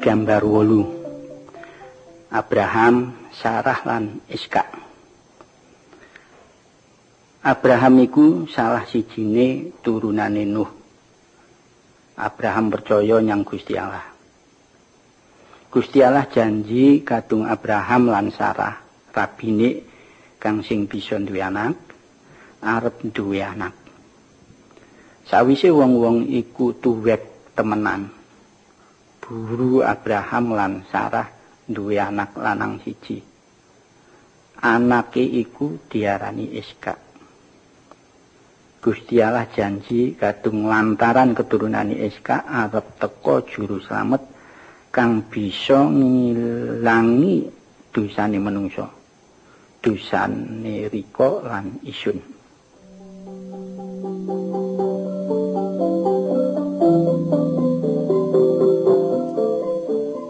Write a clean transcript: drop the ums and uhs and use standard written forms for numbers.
Gambar 8. Abraham, Sarah lan Iskak. Abraham iku salah sijine turunane Nuh. Abraham percaya nyang Gusti Allah. Gusti Allah janji kadung Abraham lan Sarah, rabine kang sing bisa duwe anak, arep duwe anak. Sawise wong-wong iku tuwek temenan, buru Abraham lan Sarah duwe anak lanang siji. Anake iku diarani Iskak. Gusti Allah janji kadung lantaran keturunane Iskak arep teka juru slamet kang bisa ngilangi dosane manungsa. Dosane Rika lan Isun.